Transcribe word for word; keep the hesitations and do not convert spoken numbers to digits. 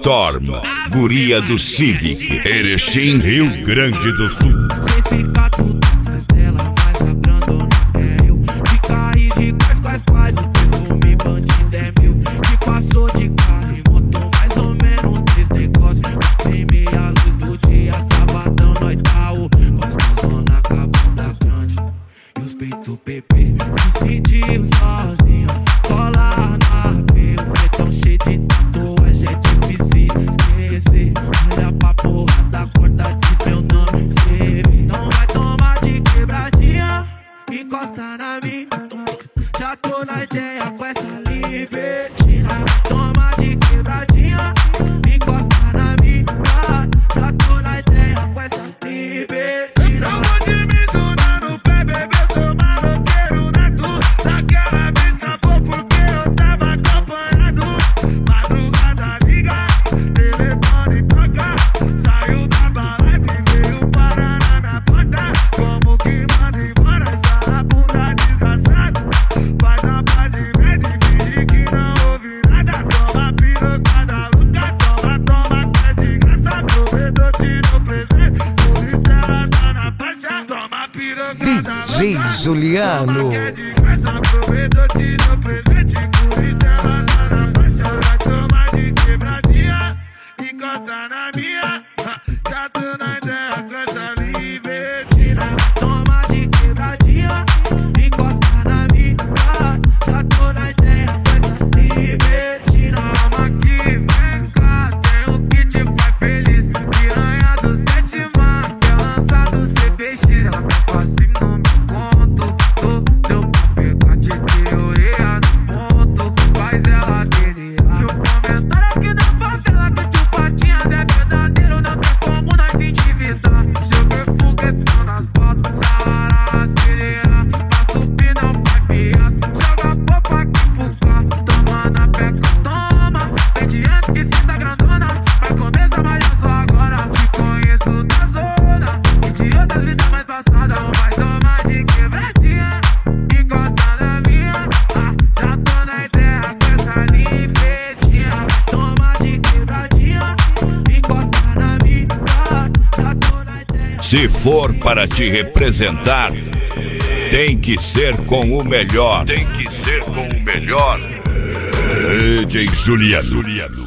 Storm, guria do Civic, Erechim, Rio Grande do Sul. Cê fica tudo atrás dela, mas a grandona é eu. Fica aí de quais, quais, quais, o perfume bandido é meu. Que passou de carro e motor, mais ou menos três negócios. Tem meia luz do dia, sabadão, nós tá o gostosona, acabou da grande. E os peitos Pepe se sentiu sozinho, colar na B. O pretão cheio de tatuagem é difícil esquecer. Olha pra porra da corda, diz meu nome, cê vê. Então vai tomar de quebradinha, encosta na minha. Já tô na ideia com essa libertina. Toma de quebradinha, encosta na minha. Já tô na ideia com essa libertina. Eu vou te mencionar no pé, bebê, sou maloqueiro nato. Daquela vez acabou porque eu tava acompanhado. Madrugada liga, telefone toca. Saiu da balada e veio parar na minha porta. Como que manda embora essa bunda desgraçada? Vai dar pra de merda e fingir que não ouve nada. Toma pirocada louca, toma, toma que é de graça. Provedor te dou presente, por isso ela tá na faixa. Toma pirocada louca, D J Juliano. toma que é de graça. Provedor te dou presente, por isso ela tá na faixa. Vai tomar de quebradinha, encosta na minha. Já tô na ideia com essa libertina. Toma de quebradinha, encosta na minha. Já tô na ideia com essa libertina. Calma aqui, vem cá, tem o que te faz feliz. Piranha do sétima, que é lançado C P X. Ela tá assim no meu conto, tô, deu pra pegar de teoria no ponto. Faz ela delirar. Que o comentário aqui da favela que o Patinhas é verdadeiro, não tem como nós se endividar. Joguei foguetão nas fotos, Saara acelerar. Pra subir não vai piar, joga pouco aqui pro cá. Toma na peca, toma. Vem de antes que cê tá grandona, vai começar mais só agora. Te conheço da zona e de outras vidas mais passadas. Não vai tomar de quebradinha, encosta na minha. Ah, já tô na ideia com essa linfetinha. Toma de quebradinha, encosta na minha. Já tô na ideia. Se for para te representar, tem que ser com o melhor. Tem que ser com o melhor. D J Juliano.